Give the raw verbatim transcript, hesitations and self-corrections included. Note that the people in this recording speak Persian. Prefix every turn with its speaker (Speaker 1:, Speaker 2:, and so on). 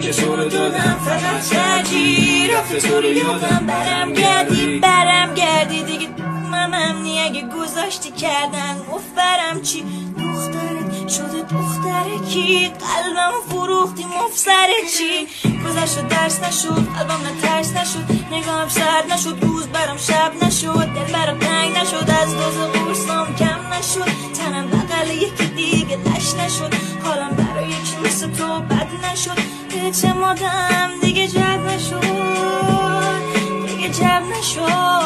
Speaker 1: که تو رو دادم فقط کردی رفته تو رو یادم برم گردی برم گردی دیگه ممم نی اگه گذاشتی کردن مفبرم چی دخترت شده دختره کی قلبم فروختی مفسره چی گذشت و درس نشد قلبم نترس نشد نگاهم سرد نشد روز برام شب نشد دل برام تنگ نشد از دوز قرصام کم نشد تنم بغل یکی دیگه لش نشد حالم برای یکی مثل تو بد نشد اعتمادم دیگه جلب نشد دیگه جلب نشد